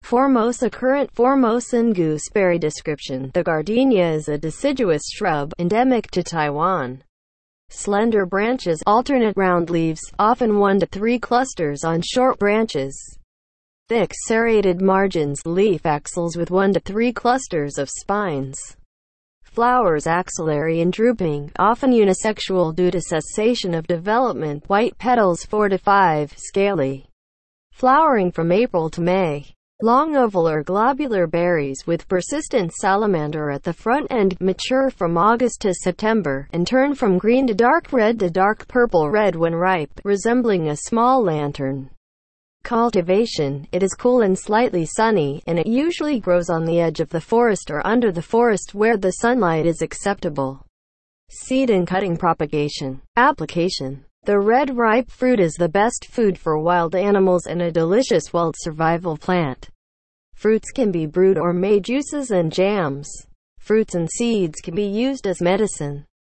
Formosa currant, Formosan gooseberry. Description: the gardenia is a deciduous shrub, endemic to Taiwan. Slender branches, alternate round leaves, often 1 to 3 clusters on short branches. Thick serrated margins, leaf axils with 1 to 3 clusters of spines. Flowers axillary and drooping, often unisexual due to cessation of development. White petals 4 to 5, scaly. Flowering from April to May. Long oval or globular berries with persistent salamander at the front end, mature from August to September, and turn from green to dark red to dark purple-red when ripe, resembling a small lantern. Cultivation: it is cool and slightly sunny, and it usually grows on the edge of the forest or under the forest where the sunlight is acceptable. Seed and cutting propagation. Application: the red ripe fruit is the best food for wild animals and a delicious wild survival plant. Fruits can be brewed or made juices and jams. Fruits and seeds can be used as medicine.